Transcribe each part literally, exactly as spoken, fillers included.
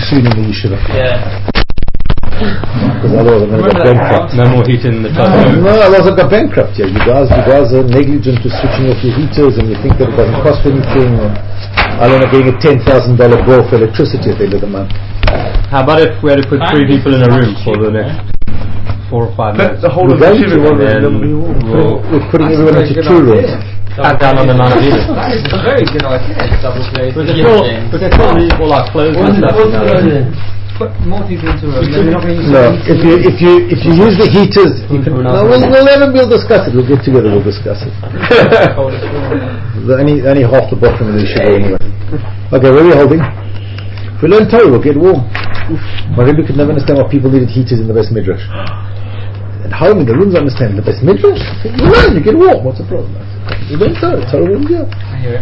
soon in the yeshiva. Yeah. Because otherwise I'm going to go bankrupt. No more heat in the top. No, otherwise I'll go bankrupt. Yeah, you guys, you guys are negligent to switching off your heaters, and you think that it doesn't cost anything. And I don't know, getting a ten thousand dollar bill for electricity at the end of the month. How about if we had to put three people in a room for the next four or five minutes? The whole of the yeshiva will be We're, we're putting everyone into two rooms. Cut down on the amount of heaters. That is a very good idea. Double glazed. We can still, we can still leave all our clothes and stuff. Put more people into a room. Then we're not going to use No, the if you if you if you use the heaters, you can, no, we'll, we'll never we'll discuss it. We'll get together. We'll discuss it. the, only only half the bottom of the issue anyway. Okay, where are we holding? If we learn Torah, we'll get warm. My Rebbe could never understand why people needed heaters in the Beis Midrash. At home in the rooms, I understand. In the Beis Midrash, you learn, you get warm. What's the problem? You learn Torah. Torah will be up. I hear it.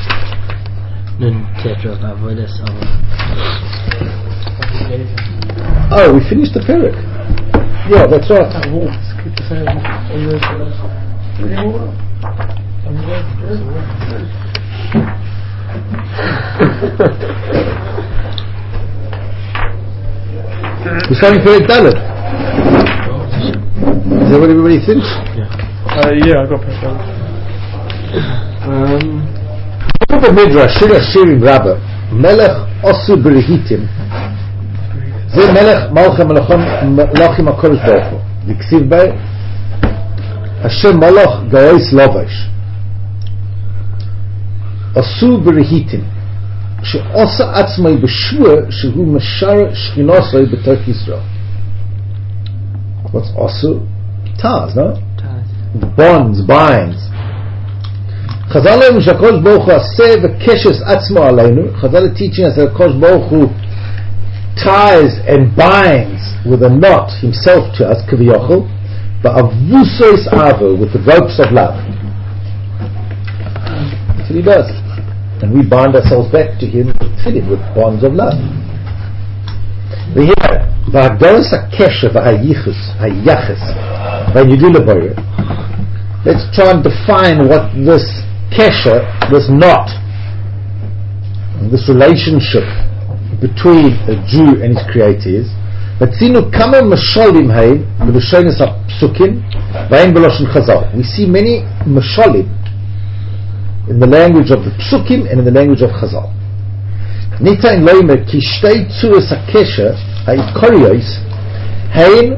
Oh, we finished the parak. Yeah, that's right. We're starting parak Dalet. Is that what everybody thinks? Uh, yeah, I got parak Dalet. Um, the Midrash, Shir Hashirim Rabbah, Melech Osu B'Rehitim. זה מלך מלכי מלכים הקודש ברוך הוא וכסיב בי השם מלך גאויס לובש עשו ברהיטים שעושה עצמי בשבוע שהוא משאר שכינוסי בתוך ישראל. What's עשו? ties, no? bonds, binds. חז"ל לנו שהקודש ברוך הוא עשה וקשס עצמו עלינו. חז"ל teaching us that הקודש ברוך הוא ties and binds with a knot himself to us, kaviyachol, ba'avusos avo, with the ropes of love. That's what he does, and we bind ourselves back to him, fit him with bonds of love. We hear ba'agdalas hakesha v'hayichus hayachas v'yidulaboyer. Let's try and define what this kesha, this knot, this relationship between a Jew and his Creator is. Vatzinu kama mashalim haim b'loshonos hapsukim v'ain b'loshen chazal. We see many mashalim in the language of the psukim and in the language of chazal. Nitain loimer ki shtei tzuras hakesha ha'ikorios haim.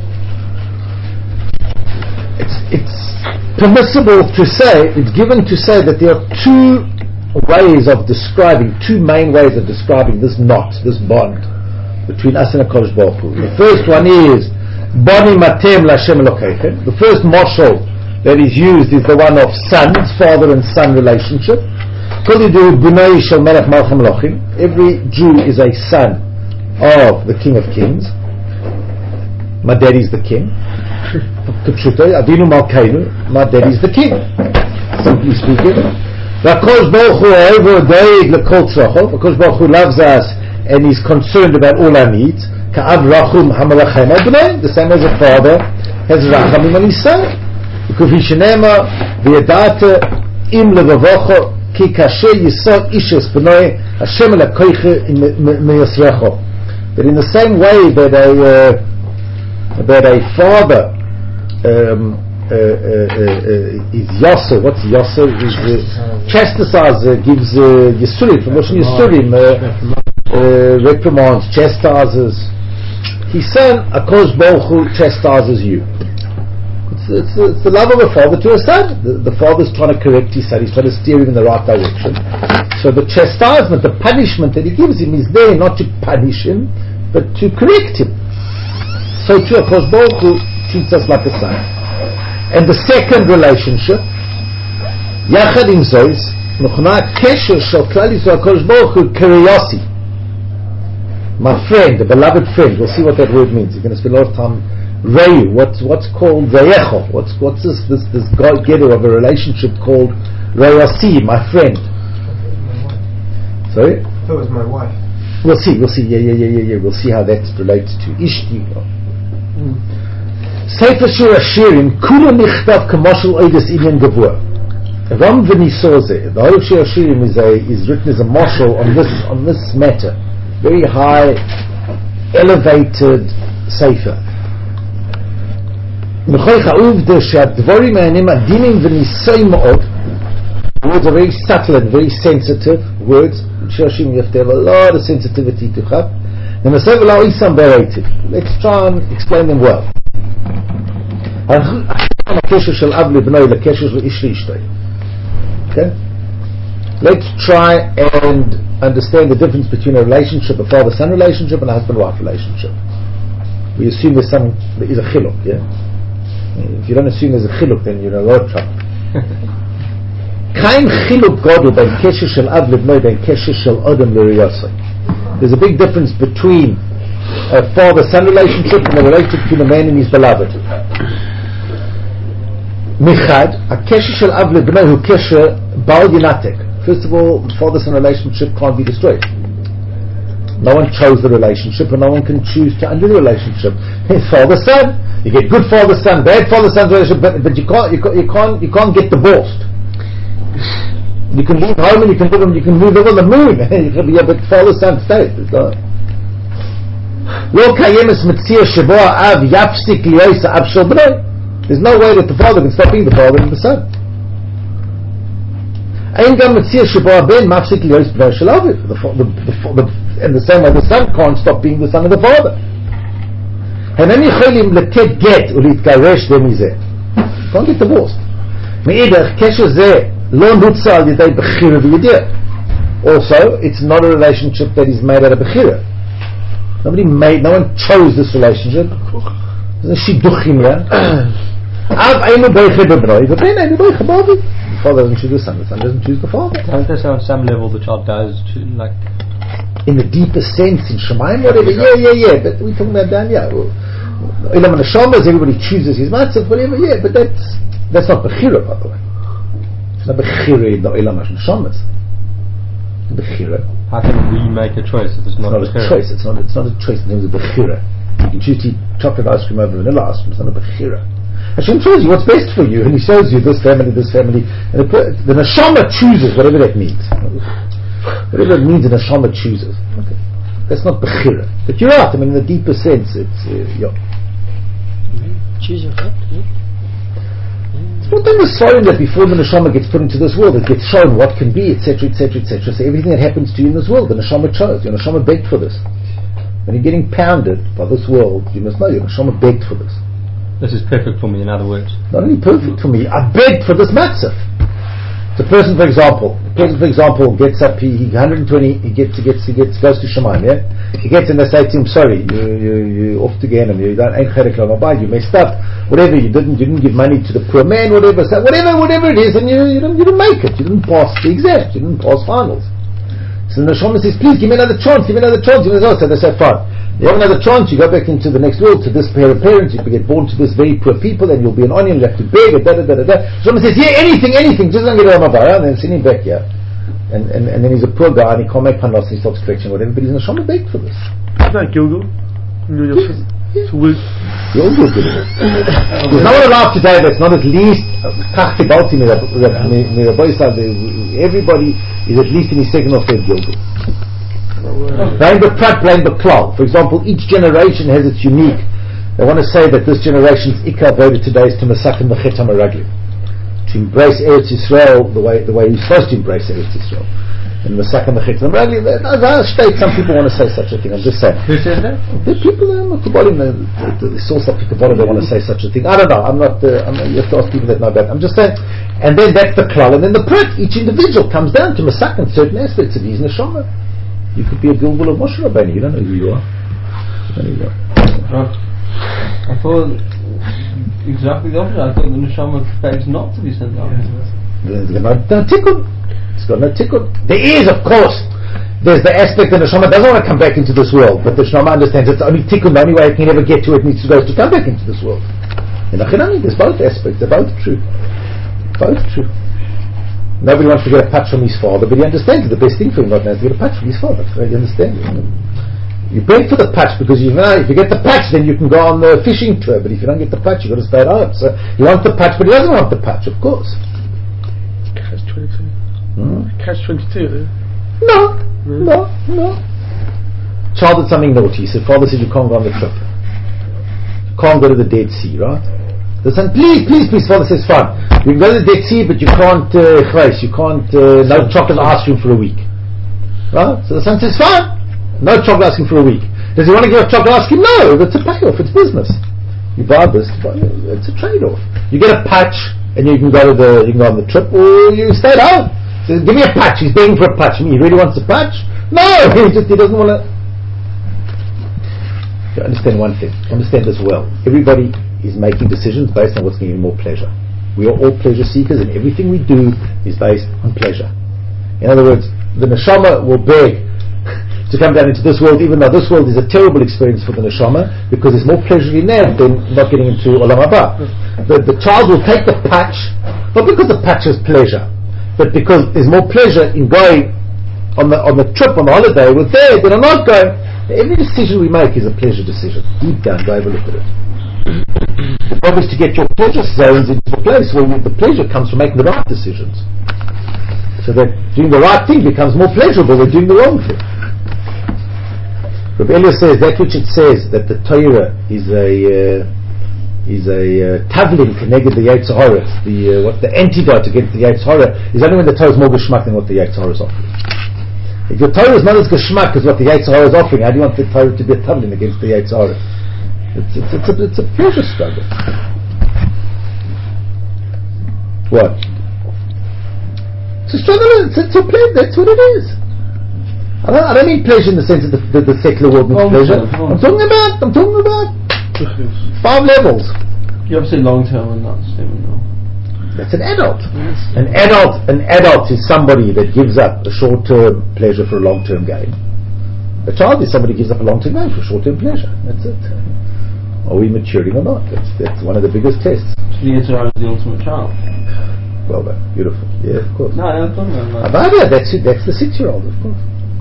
It's it's permissible to say, it's given to say that there are two ways of describing, two main ways of describing this knot, this bond between us and HaKadosh Baruch Hu. The first one is Boni Matem L'Hashem Elokeichem. The first mashal that is used is the one of sons, father and son relationship. Every Jew is a son of the King of Kings. My daddy's the king. Avinu Malkeinu, my daddy's the king. Simply speaking. Because Baruch Hu loves us and is concerned about all our needs. The same as a father has rachamim on his son. Because Hishanema v'yadata im levavocho ki kasher yisod ishes b'noi Hashem elakoiche meyasrecho. But in the same way that a uh, that a father um, Uh, uh, uh, is Yasser. What's Yasser? Is uh, chastiser, gives uh, Yisurim, from Moshe Yisurim, uh, uh, reprimands, chastises. His son, HaKadosh Baruch Hu, chastises you. It's, it's, it's the love of a father to a son. The, the father's trying to correct his son, he's trying to steer him in the right direction. So the chastisement, the punishment that he gives him is there not to punish him, but to correct him. So too, HaKadosh Baruch Hu treats us like a son. And the second relationship, Yachad im Zois, Nuchna Kesher Shel Klal Yisrael HaKadosh Baruch Hu Kiriyosi, my friend, the beloved friend. We'll see what that word means. You're going to spend a lot of time. Reyu, what's what's called Zayecho? What's what's this this this gather of a relationship called Reyasi, my friend? Sorry? I thought it was my wife. We'll see. We'll see. Yeah, yeah, yeah, yeah, yeah. We'll see how that relates to Ishti. Mm. Sefer Shir Hashirim Kula Nichtav Kamoshel Oides Inyan Gavur. Ram V'Nisoze. The whole of Shir Hashirim is a is written as a marshal on this on this matter. very high, elevated sefer. Mechoich ha'uvda she'advorim ha'anim adinim v'nisoi ma'od. Words are very subtle and very sensitive words. In Shirashim you have to have a lot of sensitivity to have. Let's try and explain them well. Okay? Let's try and understand the difference between a relationship, a father-son relationship, and a husband-wife relationship. We assume there's some, there is a chiluk, yeah? If you don't assume there's a chiluk, then you're in a lot of trouble. Kein chiluk gadol ben kesher shel av lebnoi ben kesher shel adam l'riyasai. There's a big difference between a father-son relationship and a relationship between a man and his beloved. Michad, a kesher shel av lebnoi hu kesher bal yinatek. First of all, the father-son relationship can't be destroyed. No one chose the relationship, and no one can choose to undo the relationship. It's father-son. You get good father-son, bad father-son relationship, but, but you can't, you can't, you can't, you can't get divorced. You can leave home and you can live, you can move over the moon. You can be a bit father-son state. There's no way that the father can stop being the father and the son. In the same way, the son can't stop being the son of the father. You can't get divorced. Also, it's not a relationship that is made out of bechira. Nobody made, no one chose this relationship. There's a shidduchim here. The father doesn't choose the son, the son doesn't choose the father. Don't they say on some level the child does, choose, like... In the deeper sense, in Shemaim, whatever, yeah, yeah, yeah, but we're talking about down, yeah. Ilam and Neshamas, everybody chooses his matzah, whatever, yeah, but that's, that's not bechira, by the way. It's not bechira in the Ilam and Neshamas. Bechira. How can we make a choice if it's not, it's not a choice? It's not, it's not a choice in terms of bechira. You can choose to eat chocolate ice cream over vanilla ice cream, it's not a bechira. Hashem shows you what's best for you, and He shows you this family, this family, and the, the neshama chooses whatever that means. Whatever it means, the neshama chooses. Okay. That's not bechira, but you're right. I mean, in the deeper sense, it's uh, yeah. Choose your heart. It's not necessarily that before the neshama gets put into this world, it gets shown what can be, et cetera, et cetera, et cetera. So everything that happens to you in this world, the neshama chose. Your neshama begged for this. When you're getting pounded by this world, you must know your neshama begged for this. This is perfect for me, in other words. Not only perfect for me, I begged for this matzah. The person, for example, the person, for example, gets up, he, he one hundred twenty, he gets, he gets, he gets, goes to Shemaim, yeah? He gets and they say to him, sorry, you, you, you off to Gehenna, you don't, ain't chedek l'mabay, you messed up, whatever, you didn't, you didn't give money to the poor man, whatever, so whatever, whatever it is, and you, you didn't, you didn't make it, you didn't pass the exams, you didn't pass finals. So the Neshama says, please give me another chance, give me another chance, give me another chance. So they say, fine. You have another chance, you go back into the next world to this pair of parents, you get born to this very poor people, and you'll be an onion, you have to beg, da da da da da. Someone says, yeah, anything, anything, just don't get on my bar, and then send him back here. And, and, and then he's a poor guy, and he can't make panos, and he starts correction, whatever, but he's in a Neshama begged for this. Is that Gilgal? There's no one alive today that's not at least everybody is at least in his second or third Gilgal. Blame the Prat, blame the Klal. For example, each generation has its unique. They want to say that this generation's Ikar voted today is to Masakim the Chet HaMeraglim, to embrace Eretz Yisrael the way the way you're supposed to embrace Eretz Yisrael. And Masakim the Chet HaMeraglim, I state some people want to say such a thing. I'm just saying. Who says that? The people in Mekubalim, the, the, the source of Mekubalim, they want to say such a thing. I don't know. I'm not. Uh, I'm not you have to ask people that know that. I'm just saying. And then that's the Klal, and then the Prat. Each individual comes down to Masakim certain aspects of his neshama. You could be a Gilgal of Moshe Rabbeinu. You don't know who you are. There you go. Right. I thought exactly the opposite. I thought the neshama begs not to be sent out. There's no, no tikkun. It's got no tikkun. There is, of course. There's the aspect that the neshama doesn't want to come back into this world, but the neshama understands it's only tikkun. The only way it can ever get to it needs to go to come back into this world. In Achinami, there's both aspects. They're both true. Both true. Nobody wants to get a patch from his father, but he understands the best thing for him right now is to get a patch from his father. Right? You understand? You beg for the patch because you know if you get the patch, then you can go on the fishing tour. But if you don't get the patch, you've got to stay at home. So he wants the patch, but he doesn't want the patch, of course. Catch twenty-two. Hmm? Catch twenty-two. No, no, no. Child did something naughty. He said, father said you can't go on the trip. Can't go to the Dead Sea, right? The son, please, please, please. Father says, fine. You can go to the Dead Sea, but you can't uh, you can't uh, no chocolate ice cream for a week. Right? So the son says, fine. No chocolate ice cream for a week. Does he want to give up chocolate ice cream? No, it's a payoff. It's business. You buy this, it's a trade-off. You get a patch, and you can go to the you can go on the trip, or you stay at home. So give me a patch. He's begging for a patch. I mean, he really wants a patch? No, he just he doesn't want to. You understand one thing. Understand this well. Everybody is making decisions based on what's giving more pleasure. We are all pleasure seekers, and everything we do is based on pleasure. In other words, the neshama will beg to come down into this world, even though this world is a terrible experience for the neshama, because there's more pleasure in there than not getting into olam haba. The, the child will take the patch, not because the patch is pleasure, but because there's more pleasure in going on the on the trip, on the holiday with there than on not going. Every decision we make is a pleasure decision. Deep down, go have a look at it. The problem is to get your pleasure zones into a place where the pleasure comes from making the right decisions, so that doing the right thing becomes more pleasurable than doing the wrong thing. Rabbi Elias says that which it says that the Torah is a uh, is a uh, tavlin connected the Yetzer Hara, the uh, what the antidote against the Yetzer Hara, is only when the Torah is more geschmack than what the Yetzer Hara is offering. If your Torah is not as geschmack as what the Yetzer Hara is offering, how do you want the Torah to be a tavlin against the Yetzer Hara? It's it's it's a, it's a pleasure struggle. What? It's a struggle. It's, it's a pleasure. That's what it is. I don't, I don't mean pleasure in the sense of the, the, the secular world means pleasure. I'm talking about, I'm talking about five levels. You have to say long term and not statement though. That's an adult. Yes. An adult, an adult is somebody that gives up a short-term pleasure for a long-term gain. A child is somebody who gives up a long-term gain for a short-term pleasure. That's it. Are we maturing or not? That's that's one of the biggest tests. So the Yetzer Hara is the ultimate child. Well done, beautiful. Yeah, of course. No, I'm talking about that. Abada, that's it. That's the six-year-old, of course.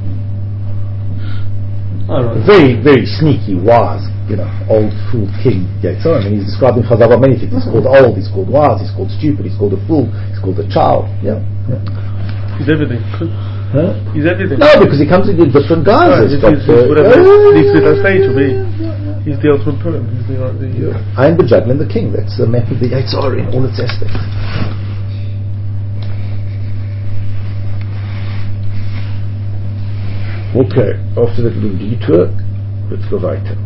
Oh, right. Very, very sneaky, wise, you know, old fool king Yetzer Hara. I mean, he's described in Chazal about many things. He's called old, he's called wise, he's called stupid, he's called a fool, he's called a child. Yeah, yeah. He's everything. Huh? He's everything. No, because he comes in different guises. Right, he's, he's, whatever uh, needs to be that stage to be. He's the ultimate poem. He's the, the uh, I am the juggler and the king. That's the map of the Yetzer Hara in all its aspects. Okay, after that little detour, let's go weiter.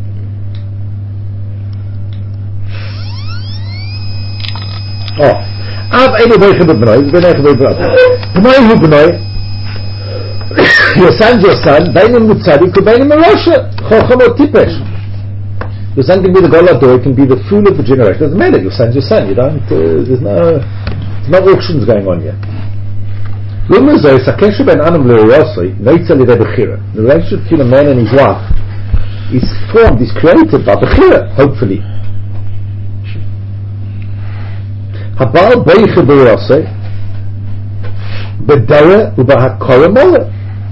Oh, Av eine Woche mit Bnei, ich bin echt mit Bnei. Bnei hu Bnei, your son, your son, beinem Mutzadik, beinem Merosha, Chochem or Tipesh. Your son can be the Golador, can be the fool of the generation. Doesn't matter, your son's your son, you don't, uh, there's no, there's no auctions going on here. The relationship between a man and his wife is formed, is created by Bechira, hopefully. Habal Beiche B'Yosei B'Daya U'B'Hakora Mola.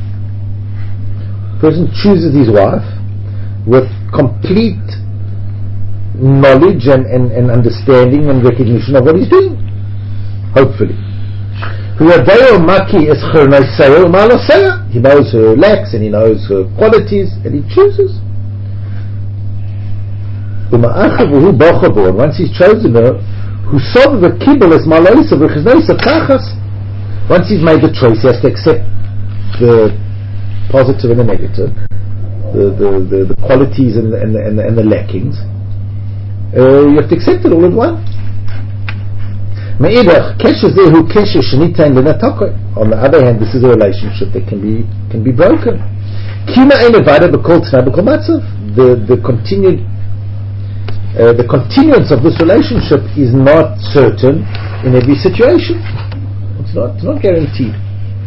Person chooses his wife with complete knowledge and, and, and understanding and recognition of what he's doing, hopefully. He knows her lacks and he knows her qualities and he chooses. And once he's chosen her, once he's made the choice, he has to accept the positive and the negative, the the, the, the qualities and the, and, the, and, the, and the lackings. Uh, you have to accept it all at once. On the other hand, this is a relationship that can be can be broken. The the continued uh, the continuance of this relationship is not certain in every situation. It's not it's not guaranteed.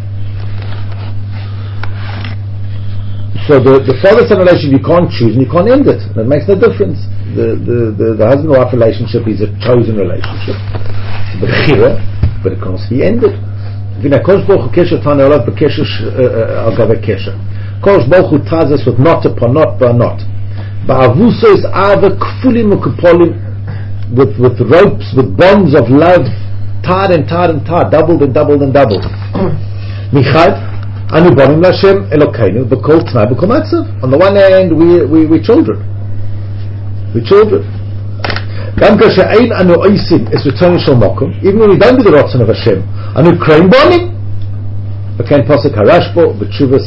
So the, the father-son relationship you can't choose and you can't end it. That makes no difference. The the, the, the husband-wife relationship is a chosen relationship. Bechira, but it can also be ended. Kosh Baruch Hu Kesher Tani Olav B'Kesher Al Gavei Kesher. Kosh Baruch Hu ties us with knot upon knot by knot. Ba'avuso is ava kfulim u'kupolim, with with ropes, with bonds of love, tied and tied and tied, doubled and doubled and doubled. Michad Anu bonim Lashem Elokeinu b'kol t'nai b'kol matzav. On the one hand, we we we children, we children. Gam kashe'ein anu oisim es returning shel mokum. Even when we don't do the rotzon of Hashem, anu krein bonim. V'kein pasuk harashbo b'tshuvas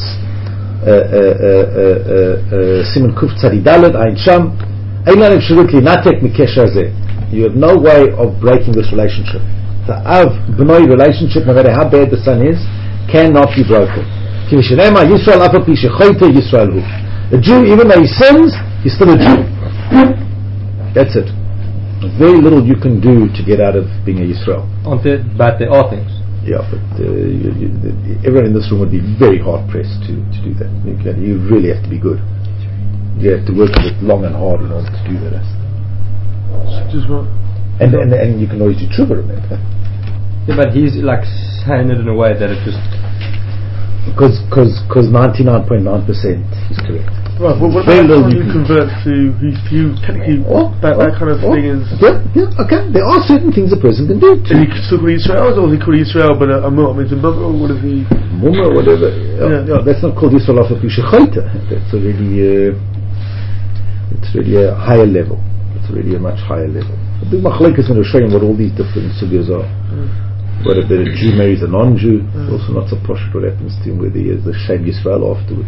Siman Kuf Tzadi Daled Ayin Sham. Ein lanu efshirut linatek mikesher zeh. You have no way of breaking this relationship. The Av B'noi relationship, no matter how bad the son is, cannot be broken. Yisrael Apapi Shechoyte Yisrael Hu. A Jew, even though he sins, he's still a Jew. That's it. Very little you can do to get out of being a Yisrael. But there are things. Yeah, but uh, you, you, everyone in this room would be very hard pressed to, to do that. You, can, you really have to be good. You have to work a bit long and hard in order to do that. Just what? And, and and you can always do tshuva, remember? Yeah, but he's like saying it in a way that it just because because because ninety-nine point nine percent is correct. Right, well, what about someone who converts to who's who technically oh, that, oh, that kind of oh, thing is yeah, yeah, okay. There are certain things a person can do. Is he still called Yisrael, or is he called Yisrael but a, a mu'min is a mother, or what is he? Mumma, whatever. Yeah, yeah, that's not called Yisrael of Yishachoyta. That's already uh, it's really a higher level. It's really a much higher level. The big machlek is going to show you what all these different sugyas are. Mm. Whether a Jew marries a non-Jew, mm. it's also not so posh what happens to him, whether he has the Shem Yisrael afterwards.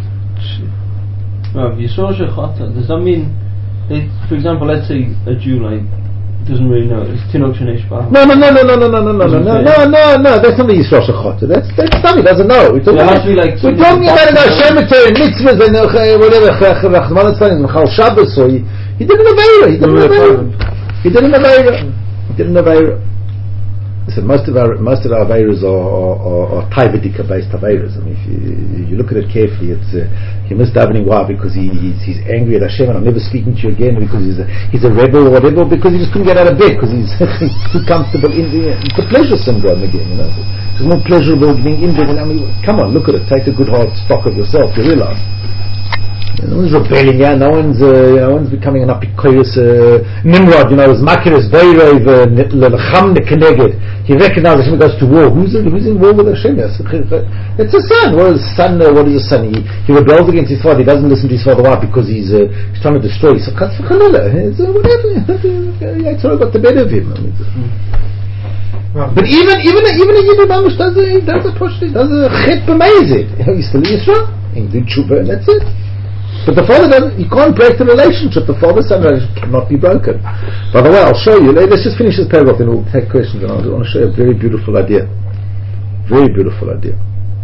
Well, Yisrael Shechata, does that mean, they, for example, let's say a Jew like doesn't really know it's Tinok Shenesh Bah. No, no, no, no, no, no, no, no, no, no, no, no, no, no. That's not the Yisrael Shechata. That's that's stuff he doesn't know. We're talking yeah, about, like we're talking about a Shemitah and mitzvahs and whatever. Rachman Tzvani and Chal Shabbos. So he he didn't know Aveira. He didn't know Aveira. He didn't know Aveira. He didn't know Aveira. Listen, most of our most of our Aveiras are are, are Taivadika based Aveiras. I mean, if you, if you look at it carefully, it's uh, he missed davening why because he he's, he's angry at Hashem and I'm never speaking to you again because he's a, he's a rebel or whatever because he just couldn't get out of bed because he's too comfortable in the it's a pleasure syndrome again. You know, it's more pleasurable being in bed. I mean, come on, look at it. Take a good hard stock of yourself. You realize. No one's rebelling, yeah. No one's, uh, no one's becoming an apikoyus uh, Nimrod. You know, his makiris Veirev Lelacham Nekeneged. He recognizes Hashem goes to war. Who's in, who's in war with Hashem? It's a son. What is son? Uh, what is a son? He, he rebels against his father. He doesn't listen to his father. Why? Because he's uh, he's trying to destroy. So Chas v'Chalila. It's uh, whatever. Yeah, it's all got the better of him. I mean, mm. But even even even a Yiddish Mamush does a does a push. Does a chet b'meizid. He's still Yisrael. He do tshuva and that's it. But the father doesn't, you can't break the relationship. The father-son relationship cannot be broken. By the way, I'll show you. Let's just finish this paragraph and we'll take questions. And I want to show you a very beautiful idea. Very beautiful idea.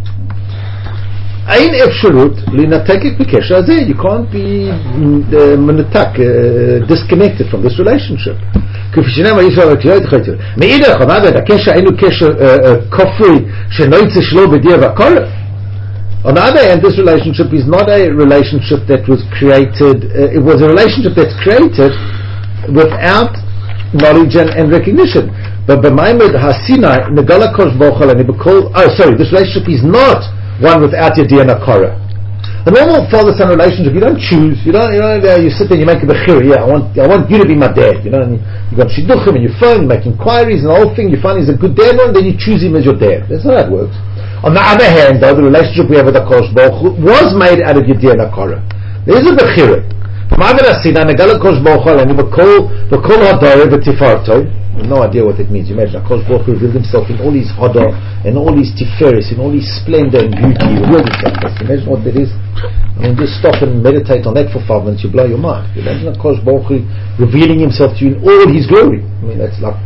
Ein efshirut linatekek b'kesher hazeh. You can't be menutak, disconnected from this relationship. כפי שנאמר ישראל וקריאות חייטר. מאידך, מה זה? הקשר אינו קשר כופרי שנויצא שלו בדיע והקורא. On the other hand, this relationship is not a relationship that was created, uh, it was a relationship that's created without knowledge and, and recognition. But b'maimed hasinai negala kosh bochal and oh sorry, this relationship is not one without yediyah nakara. The normal father-son relationship, you don't choose, you don't, you know, you sit there and you make a bechira, yeah, I want, I want you to be my dad, you know, and you, you got shidduchim and you phone, you make inquiries and the whole thing, you find he's a good dad, and then you choose him as your dad. That's not how it works. On the other hand, though, the relationship we have with the Kosh Baruch Hu was made out of Yediyah Nakara. There is a bechira. Ma'avir Asina, Negala Kosh Baruch Hu, and V'kol Hadar V'tifarto. No idea what it means. You imagine, Kosh Baruch Hu revealed himself in all his Hadar, and all his Tiferes, in all his splendor and beauty. He revealed himself. Imagine what that is. I mean, just stop and meditate on that for five minutes, you blow your mind. You imagine Kosh Baruch Hu revealing himself to you in all his glory. I mean, that's like...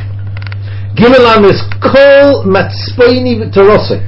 Gimelam is kol matzpoini v'terosei.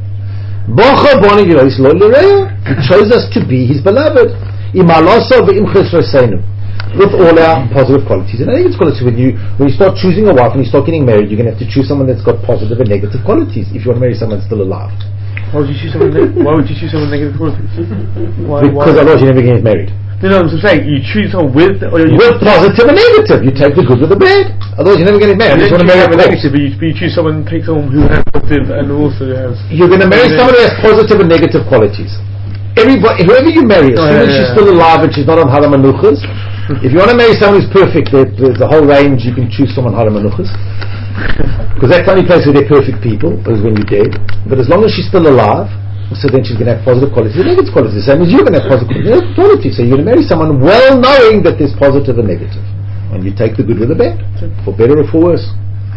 Bocha boni v'lois lo l'reya. He chose us to be His beloved. Im aloso v'im chesroseinu. With all our positive qualities. And I think it's qualities when you when you start choosing a wife and you start getting married, you're going to have to choose someone that's got positive and negative qualities. If you want to marry someone still alive. Why would you choose someone? Ne- why would you choose someone with negative qualities? Why, because why? otherwise you never get married. No, no, I'm saying you choose someone with or you with positive and negative. You take the good with the bad. Otherwise, you're never going to get married. You just want to marry a negative, but you, but you choose someone, take someone who has positive and also has. You're going to marry someone who has positive and negative qualities. Everybody, whoever you marry, as soon oh, yeah, as she's yeah. still alive and she's not on Hara Manuchas, if you want to marry someone who's perfect, there, there's a whole range. You can choose someone Hara Manuchas, because that's the only place where they're perfect people is when you're dead. But as long as she's still alive, So then she's going to have positive qualities and negative qualities. The same as you're going to have positive qualities and negative qualities. So you're going to marry someone well knowing that there's positive and negative. And you take the good with the bad, for better or for worse.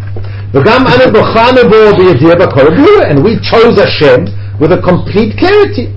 And we chose Hashem with a complete clarity.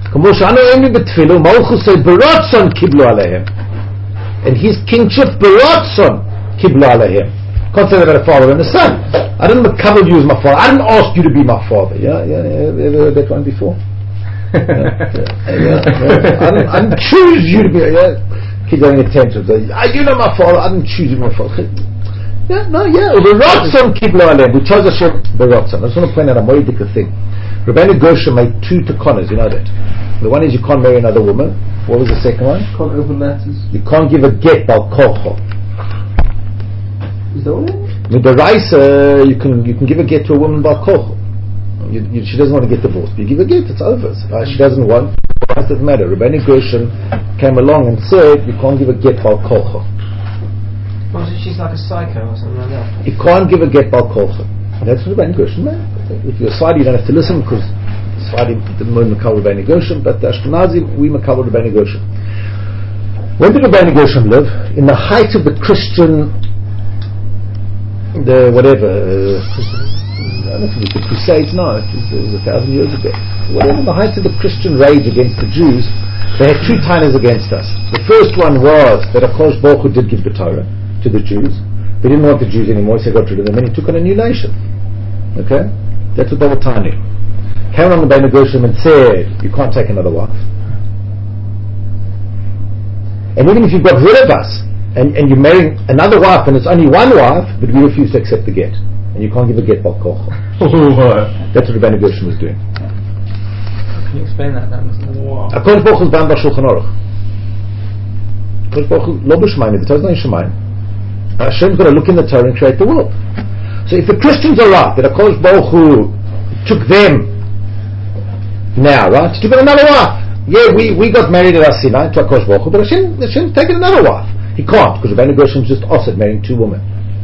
And his kingship Baratzon Kiblu Alehem. Can't say that about a father and a son. I didn't cover you as my father. I didn't ask you to be my father. Yeah, yeah, yeah. Ever heard that one before? yeah, yeah, yeah. I, didn't, I didn't choose you to be. Yeah. Kids having attention. You know my father. I didn't choose you my father. Yeah, no, yeah. Baratzon Kiblu Alehem. We chose Hashem Baratzon. I just want to point out a moedic thing. Rabbeinu Gershom made two takonas. You know that. The one is you can't marry another woman. What was the second one? Can't open letters. You can't give a get bal kolcho. Is that what it is? With the rice, uh, you can you can give a get to a woman bal kolcho. You, you, she doesn't want to get divorced, but you give a get, it's over. Uh, she doesn't want. It doesn't matter. Rabbeinu Gershom came along and said you can't give a get bal kolcho. Well, so she's like a psycho or something like that. You can't give a get bal kolcho. That's what Rabbeinu Gershom meant. If you're a Sadi, you don't have to listen because Sadi didn't know Makabel Rabbeinu Gershom, but the Ashkenazi, we Makabel Rabbeinu Gershom. When did Rabbeinu Gershom live? In the height of the Christian, the whatever, uh, I don't know if it was the Crusades, no, it was, it was a thousand years ago. Whatever, the height of the Christian rage against the Jews, they had two tainas against us. The first one was that HaKadosh Baruch Hu did give the Torah to the Jews. They didn't want the Jews anymore, so he got rid of them, and he took on a new nation. Okay? That's what they were tiny. Came on the Rabbeinu Gershom and said, you can't take another wife. And even if you've got rid of us, and, and you're marrying another wife, and it's only one wife, but we refuse to accept the get. And you can't give a get bal kocho. That's what Rabbeinu Gershom was doing. Can you explain that? That was HaKadosh Baruch Hu is bound by Shulchan Aruch. HaKadosh Baruch Hu, lo b'shmayim, the Torah is not in Shemayim. Hashem's got to look in the Torah and create the world. So if the Christians are right, that HaKadosh Baruch Hu took them now, right? He took another wife. Yeah, we, we got married at our Sinai to HaKadosh Baruch Hu, but Hashem, Hashem taken another wife. He can't, because Rabbeinu Gershom's just offered marrying two women.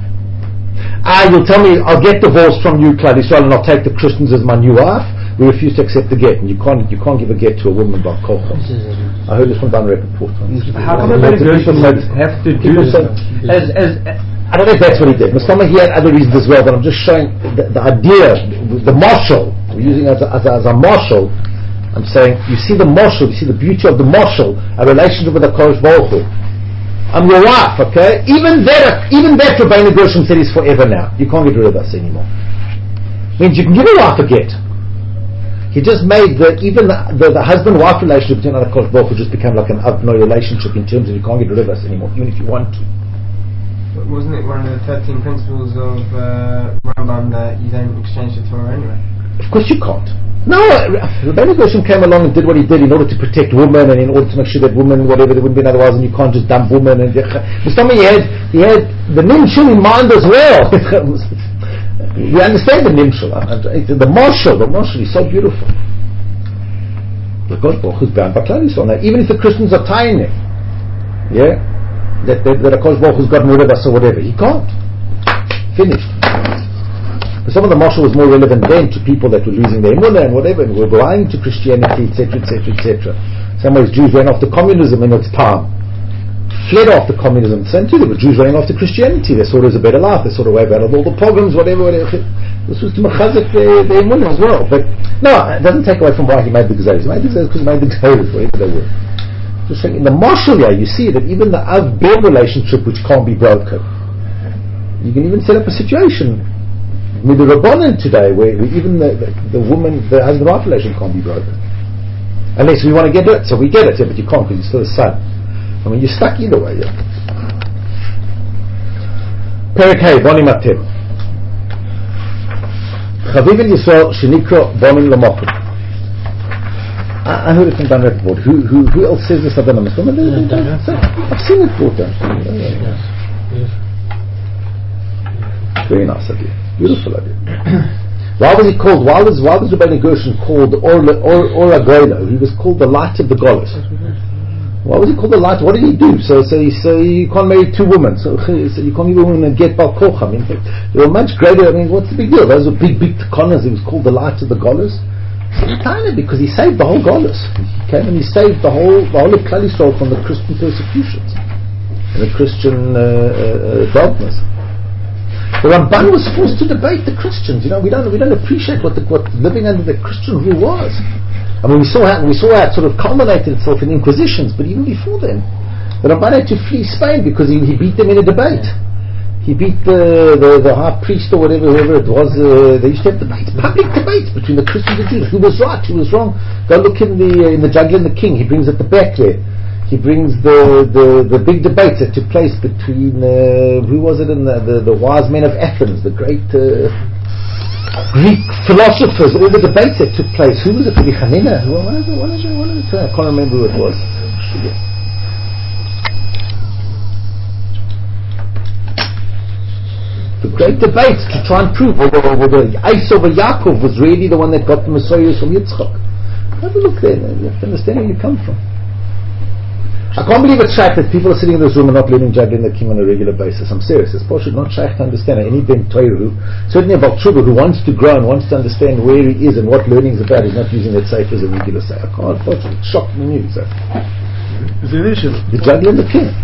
Ah, you'll tell me, I'll get divorced from you, Klal Yisrael, and I'll take the Christians as my new wife. We refuse to accept the get, and you can't you can't give a get to a woman by kolcho. I heard this from Dan Rappaport. How come Rabbeinu Gershom have to do this? As, as, I don't know if that's what he did. Mustama, he had other reasons as well, but I'm just showing the, the idea, the marshal, we're using it as a, as, a, as a marshal. I'm saying, you see the marshal, you see the beauty of the marshal, a relationship with the HaKadosh Baruch Hu. I'm your wife, okay? Even that, even that Rabbeinu Gershom said is forever now. You can't get rid of us anymore. Means you can give a wife a get. He just made the, even the, the, the husband-wife relationship between HaKadosh Baruch Hu just become like an Avnoi relationship in terms of you can't get rid of us anymore, even if you want to. Wasn't it one of the thirteen principles of uh, Rambam that you don't exchange the Torah anyway? Of course you can't. No, Rabbeinu Gershom came along and did what he did in order to protect women and in order to make sure that women, whatever, there wouldn't be otherwise, and you can't just dump women. And Mustama, he had, he had the Nimshul in mind as well. We understand the Nimshul. The marshal, the marshal is so beautiful. The God Baruch Hu is bound by Klal Yisrael. Now, even if the Christians are tying it, yeah, that that, that HaKadosh Baruch Hu has gotten rid of us or whatever, he can't. Finished. But some of the marshal was more relevant then to people that were losing their emunah and whatever, and were going to Christianity, et cetera, et cetera, et cetera. Some ways Jews ran after communism in its time, fled after communism. Same too, there were Jews running after Christianity. They saw it as a better life. They saw a way out of all the problems, whatever, whatever. This was to machazek their, their emunah as well. But no, it doesn't take away from why he made the Gezeres. He made the Gezeres because he made the Gezeres, whatever they were. Just saying, in the marshal year, you see that even the Av-Ben relationship, which can't be broken, you can even set up a situation with the Rabbanan today, where even the, the, the woman, the husband-wife relation can't be broken. Unless we want to get it, so we get it, yeah, but you can't because you're still a son. I mean, you're stuck either way, yeah. Perek Hey, Bonim Atem. Chaviv in Yisrael, Shenikro, Bonim Lamokim. I heard it from Dan Rappaport. Who, who, who else says this? I don't know. I've seen it brought down. Very nice idea. Beautiful idea. Why was he called? Why was why was Rabbeinu Gershom called Or Or Agoilo? He was called the light of the Golos. Why was he called the light? What did he do? So so you so you can't marry two women. So, so you can't give a woman and get bal kocha. I mean, they were much greater. I mean, what's the big deal? Those were big big takanas. He was called the light of the Golos. Kind of, because he saved the whole Golus. He came and he saved the whole the whole of Klal Yisrael from the Christian persecutions and the Christian uh, uh, dogmas. The Ramban was forced to debate the Christians. You know, we don't we don't appreciate what the, what living under the Christian rule was. I mean, we saw how we saw how it sort of culminated itself in inquisitions, but even before then, the Ramban had to flee Spain because he, he beat them in a debate. He beat the, the, the high priest or whatever, whoever it was. Uh, they used to have debates, public debates between the Christians and Jews. Who was right? Who was wrong? Go look in the uh, in the Juggler and the King. He brings at the back there. He brings the, the, the big debates that took place between uh, who was it? In the, the the wise men of Athens, the great uh, Greek philosophers. All the debates that took place. Who was it? Hanina? Who was it? What is it? What is it? I can't remember who it was. The great debates to try and prove whether, whether Esau or Yaakov was really the one that got the Messiah from Yitzchak. Have a look there, man. You have to understand where you come from. I can't believe it's shaykh that people are sitting in this room and not learning Juggling the King on a regular basis. I'm serious. It's possible not shaykh to understand it. Any Ben Torah who, certainly about Tshuva, who wants to grow and wants to understand where he is and what learning is about, he's not using that safe as a regular safe. I can't, it's shocking news. Eh? The Juggling the King.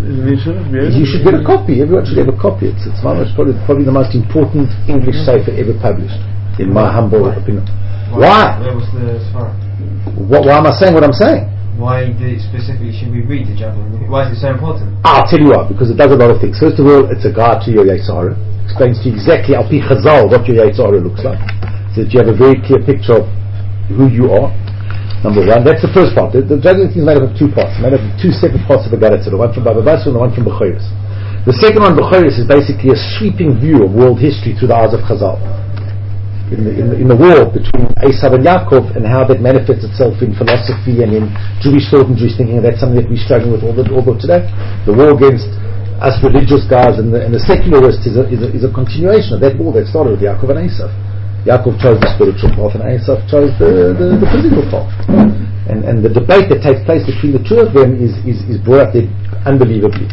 You should get a copy. Everyone should have a copy. It's, it's probably, probably the most important English cipher ever published, in my humble why? opinion. Why? Where was the Sfar? What, why am I saying what I'm saying? Why did specifically should we read the Juggling? Why is it so important? I'll tell you why. Because it does a lot of things. First of all, it's a guide to your Yetzirah. Explains to you exactly, Al Pi Chazal, what your Yetzirah looks like, so that you have a very clear picture of who you are. Number one, that's the first part. The, the Juggling thing is made up of two parts. It's made up of two separate parts of the Garetza. The one from Baba Basra and the one from Bechoros. The second one, Bechoros, is basically a sweeping view of world history through the eyes of Chazal. In the, in the, in the war between Esau and Yaakov, and how that manifests itself in philosophy and in Jewish thought and Jewish thinking, and that's something that we're struggling with all the, all the today. The war against us religious guys and the, and the secularists is a, is, a, is a continuation of that war that started with Yaakov and Esau. Yaakov chose the spiritual path and Esau chose the, the, the physical path. And, and the debate that takes place between the two of them is, is, is brought up there unbelievably.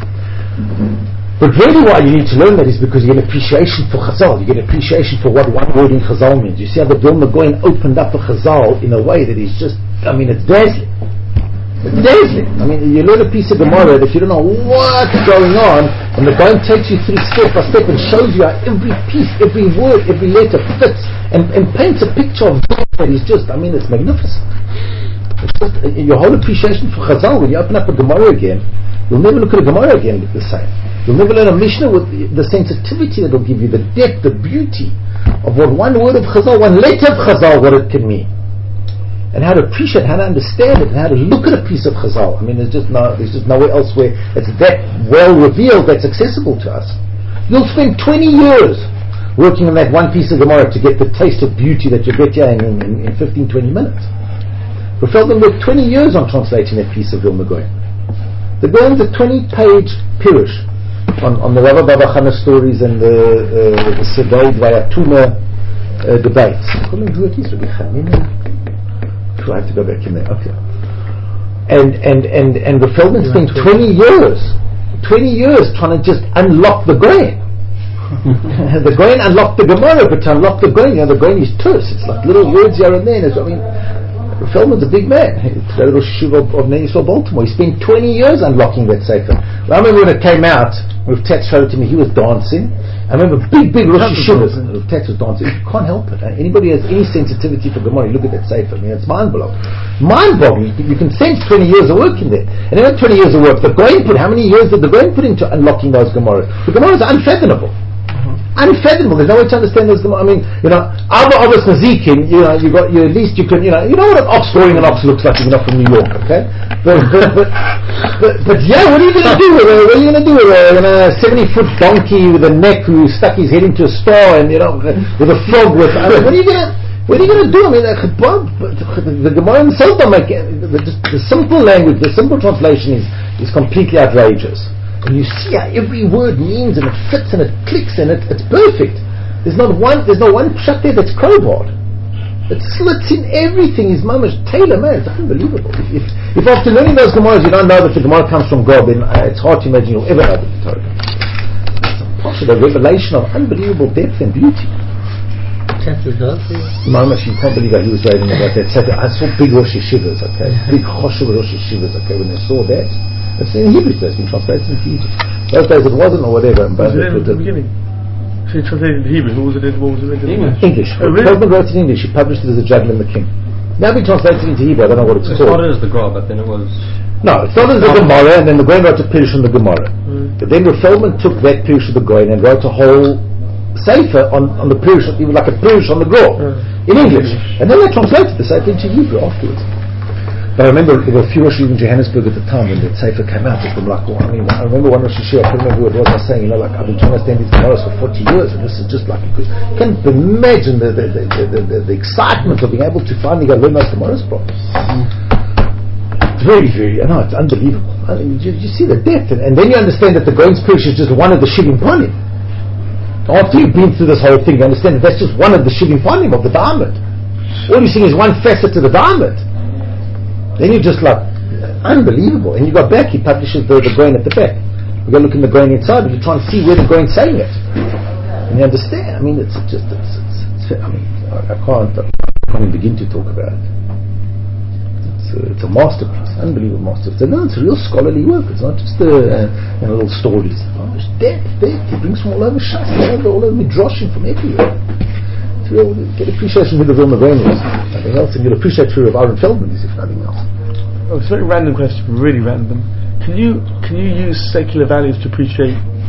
But really why you need to learn that is because you get appreciation for Chazal. You get appreciation for what one word in Chazal means. You see how the Vilna Gaon opened up a Chazal in a way that is just, I mean, it's dazzling. It's dazzling. I mean, you learn a piece of Gemara that you don't know what's going on, and the Gaon takes you through step by step and shows you how every piece, every word, every letter fits, and, and paints a picture of God that is just, I mean, it's magnificent. It's just, uh, your whole appreciation for Chazal, when you open up a Gemara again, you'll never look at a Gemara again the same. You'll never learn a Mishnah with the, the sensitivity that will give you, the depth, the beauty of what one word of Chazal, one letter of Chazal, what it can mean. And how to appreciate, how to understand it, and how to look at a piece of Chazal. I mean, there's just no, there's just nowhere else where it's that well revealed that's accessible to us. You'll spend twenty years working on that one piece of Gemara to get the taste of beauty that you get here in, in, in fifteen, twenty minutes. Rafeldman worked twenty years on translating that piece of Vilna Gaon. The Gaon's a twenty-page pirush on, on the Rabbi Baba Chana stories and the uh, the Sedai Vayatuma uh, debates. I don't know who it is. Rabbi Chanina. I have to go back in there. Okay. And and and and Rafeldman spent twenty years, twenty years trying to just unlock the Gaon. The Gaon unlocked the Gemara, but to unlock the Gaon, you know, the Gaon is terse. It's like little words here and there. And I mean, Feldman's a big man. He's a little shiva of, of Neisel Baltimore. He spent twenty years unlocking that sefer. I remember when it came out, Rav Tetz showed it to me, he was dancing. I remember big, big Rosh Yeshivas. Rav Tetz was dancing. You can't help it. Anybody has any sensitivity for Gemara, you look at that sefer. I mean, it's mind-boggling. Mind-boggling. You can sense twenty years of work in there. And in that twenty years of work, the Gaon put, how many years did the Gaon put into unlocking those Gemaras? The Gemaras are unfathomable. Unfathomable. There's no way to understand those. I mean, you know, Ava Avos Nazikin, you know, you got, you at least you can, you know, you know what an ox goring an ox looks like if you're not from New York, okay? But, but, but, but, but yeah, what are you going to do with a, what are you going to do with a, you know, seventy foot donkey with a neck who stuck his head into a star and, you know, with a frog with, I mean, what are you going to, what are you going to do? I mean, the Gemara himself don't make it, the, the simple language, the simple translation is, is completely outrageous. And you see how every word means and it fits and it clicks and it, it's perfect. There's not one there's no one pshat there that's crowbarred. It slits in everything. His mamash tailor made. It's unbelievable. If, if, if after learning those Gemaras you don't know that the Gemara comes from God, then uh, it's hard to imagine you'll ever know that the Torah comes. It's a posh, a revelation of unbelievable depth and beauty. accepted that. Mama, you can't believe that he was writing about that. So I saw big Rosh Yeshivas, okay, big Choshev Rosh Yeshivas, okay. When they saw that, it's in Hebrew, so it's been translated into Hebrew. Those days it wasn't, or whatever. Was it in the beginning? So you translated into Hebrew. What was it in? What was it in English? English. Oh, really? Feldman wrote it in English. He published it as a Juggler and the King. Now been translated into Hebrew. I don't know what it's It called. started as the Gra, but then it was. No, it started as the Gemara, and then the Goyen wrote a Pirush on the Gemara. Mm. But then the Feldman took that Pirush of the Goyen and wrote a whole Sefer on, on the Pirush, it was like a Pirush on the Gra Mm. in English. And then they translated the Sefer into Hebrew afterwards. But I remember there were a few Rosh in Johannesburg at the time when that Sefer came out. It was like, well, I mean, I remember one Rosh Hashanah, I can't remember who it was, I was saying, you know, like, I've been trying to understand these Gemaras for forty years, and this is just like, you can't imagine the, the, the, the, the, the excitement of being able to finally go learn those Gemaras properly. It's very, very, I know, it's unbelievable. I mean, you, you see the depth, and, and then you understand that the Goyen's Pirush is just one of the Shivim Panim. After you've been through this whole thing, you understand that that's just one of the Shivim Panim of the diamond. All you're seeing is one facet to the diamond. Then you're just like, unbelievable. And you go back, he publishes the, the Goyen at the back. You go look in the Goyen inside, and you try and see where the Goyen's saying it. And you understand. I mean, it's just, it's, it's, it's I mean, I, I can't, I can't even begin to talk about it. It's a, it's a masterpiece, unbelievable masterpiece. No, it's real scholarly work. It's not just uh, you know, little stories. Oh, it's depth, depth. He brings from all over Shas, all over, all over Midrashim, from everywhere. It's real, get appreciation who the real Navon is. Nothing else, and you'll appreciate who of Aaron Feldman is, if nothing else. Oh, it's a very random question, really random. Can you can you use secular values to appreciate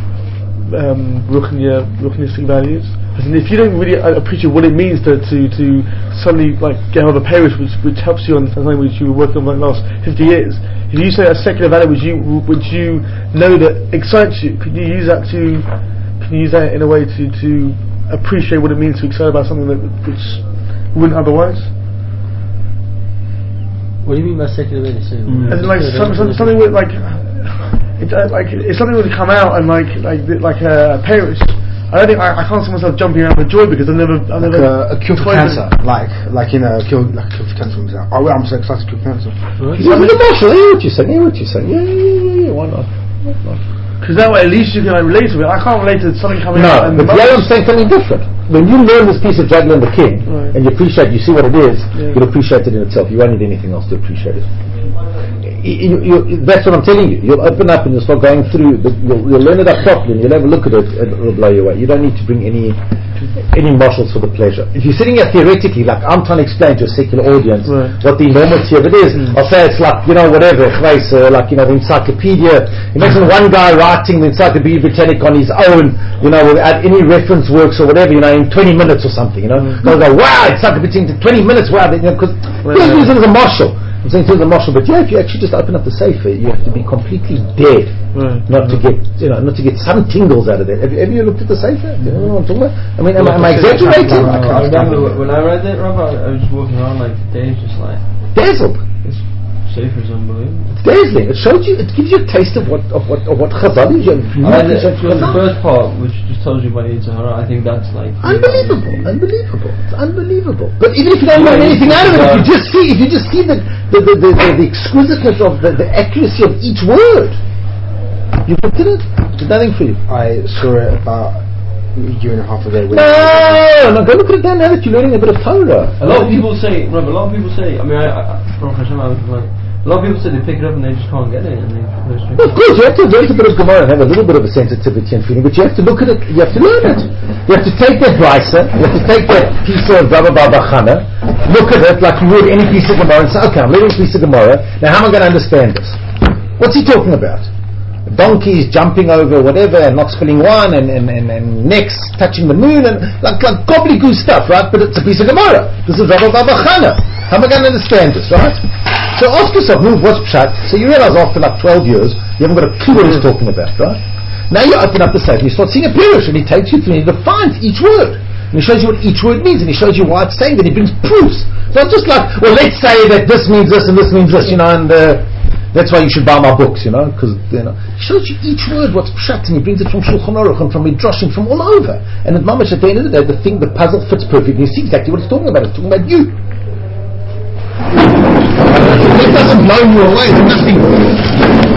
um, Ruchnia, Ruchnistic values? As in, if you don't really appreciate what it means to to, to suddenly like get out of a parish which which helps you on something which you were working on for the last fifty years, if you say a secular value which you which you know that excites you, could you use that to can you use that in a way to to appreciate what it means to excite about something that which wouldn't otherwise? What do you mean by secular medicine? Mm. As in, like some, some, something with like, it, uh, like if something would come out and like like like a uh, parish, I don't think I, I can't see myself jumping around with joy because I've never I've like never a, a cure for cancer, like like you know a cure like a cure for cancer. Oh, well, I'm so excited to cure cancer. Right. Yeah, I hear what you're saying. I hear what you're saying. Yeah, yeah, yeah, yeah. Why not? Why not? Because that way at least you can like, relate to it. I can't relate to something coming no, out. No, but yeah, I'm saying something different. When you learn this piece of Juggler and the King, right. and you appreciate, you see what it is, yeah. you'll appreciate it in itself. You won't need anything else to appreciate it. You, you, you, that's what I'm telling you. You'll open up and you'll start going through. The, you'll, you'll learn it up properly, and you'll have a look at it, and it'll blow you away. You don't need to bring any any marshals for the pleasure. If you're sitting here theoretically, like I'm trying to explain to a secular audience right. what the enormity of it is, mm. I'll say it's like, you know, whatever, uh, like, you know, the encyclopedia. Imagine one guy writing the Encyclopedia Britannica on his own, you know, without any reference works or whatever, you know, in twenty minutes or something, you know. Mm. They'll go, wow, Encyclopedia Britannica, twenty minutes, wow, you know, because right. they'll use it as a marshal. I'm saying to the marshal, but yeah, if you actually just open up the Sefer, you have to be completely dead, right. not to get, you know, not to get some tingles out of it. Have you, have you looked at the Sefer? Do you know what I'm talking about? I mean, am, am I exaggerating? No, no, I remember when I read it, Rob, I, I was walking around like days, just like dazzled. This Sefer is unbelievable. It's dazzling. It shows you, it gives you a taste of what of what of what Chazal is. I read it, the first part, which just tells you about Yetzer Hara, I think that's like unbelievable, unbelievable. It's unbelievable. But even if you don't learn anything out of it, if you just see, if you just see the the the, the, the, the exquisiteness of the, the accuracy of each word, you looked at it. It's nothing for you. I saw it about a year and a half ago. No, no, go look at it now. Now that you're learning a bit of Torah. A lot of people say, Rob, a lot of people say. I mean, I, I, from Hashem, I was like. A lot of people say they pick it up and they just can't get it. And they well, of course, you have to learn a bit of Gemara and have a little bit of a sensitivity and feeling, but you have to look at it, you have to learn it. You have to take that brisa, you have to take that piece of Rabba Baba Chana, look at it like you would any piece of Gemara and say, okay, I'm learning a piece of Gemara, now how am I going to understand this? What's he talking about? Donkeys jumping over whatever and not spilling wine and, and, and, and necks touching the moon and like, like gobbledygook stuff, right? But it's a piece of Gemara. This is Rabba Baba Chana. How am I going to understand this, right? So ask yourself, move, what's pshat? So you realize after like twelve years, you haven't got a clue what he's talking about, right? Now you open up the Sefer and you start seeing a pirush, and he takes you through and he defines each word. And he shows you what each word means, and he shows you why it's saying that. He brings proofs. It's not just like, well, let's say that this means this and this means this, you know, and uh, that's why you should buy my books, you know, because, you know, he shows you each word, what's pshat, and he brings it from Shulchan Aruch and from Midrashim, from all over. And at Mamash, at the end of the day, the thing, the puzzle fits perfect, and you see exactly what it's talking about. It's talking about you. It doesn't blow you away. There's nothing.